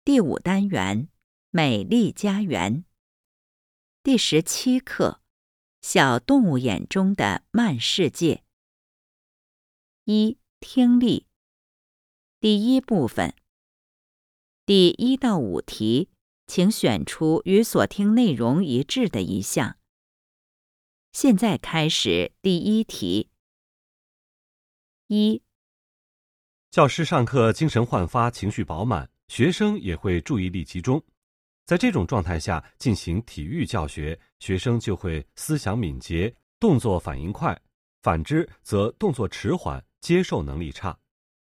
第5单元美丽家园。第17课小动物眼中的慢世界。1、听力。第1部分。第1到5题，请选出与所听内容一致的一项。现在开始第1题。1、 教师上课精神焕发，情绪饱满，学生也会注意力集中。在这种状态下进行体育教学，学生就会思想敏捷，动作反应快；反之则动作迟缓，接受能力差。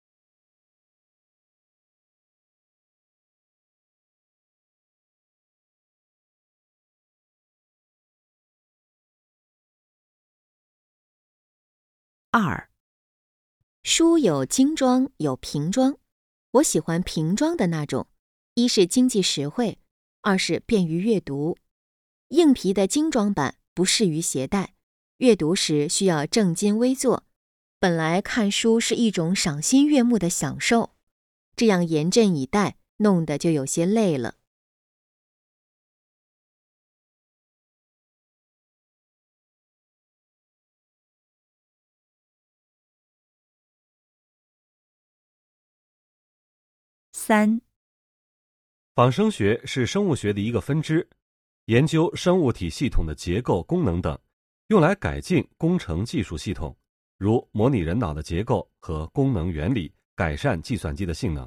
2、 书有精装有平装，我喜欢平装的那种，一是经济实惠，二是便于阅读。硬皮的精装版不适于携带，阅读时需要正襟危坐。本来看书是一种赏心悦目的享受，这样严阵以待，弄得就有些累了。 3、 仿生学是生物学的一个分支，研究生物体系统的结构、功能等，用来改进工程技术系统，如模拟人脑的结构和功能原理，改善计算机的性能。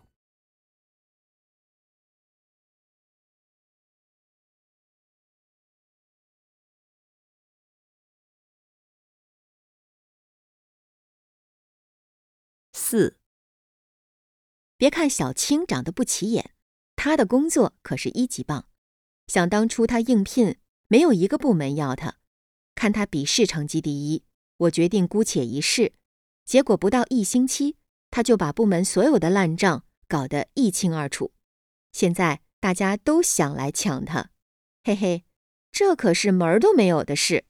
4、 别看小青长得不起眼，他的工作可是1级棒。想当初他应聘，没有一个部门要他。看他笔试成绩第1，我决定姑且一试。结果不到1星期，他就把部门所有的烂账搞得一清二楚。现在大家都想来抢他，嘿嘿，这可是门儿都没有的事。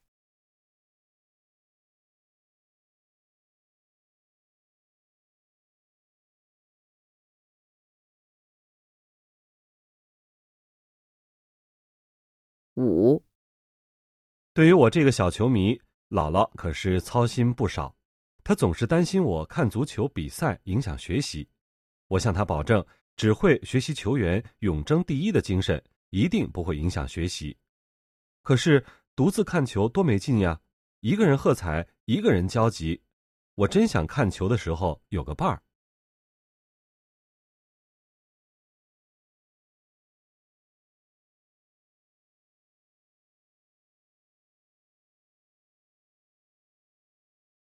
5、 对于我这个小球迷，姥姥可是操心不少。她总是担心我看足球比赛影响学习。我向她保证，只会学习球员永争第1的精神，一定不会影响学习。可是独自看球多没劲呀，一个人喝彩，一个人焦急。我真想看球的时候有个伴儿。